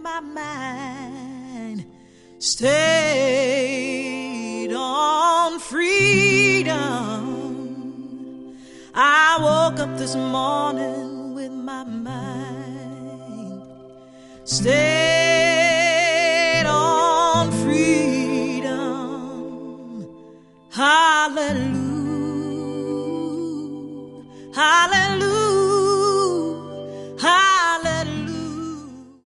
my mind stayed on freedom. I woke up this morning with my mind stayed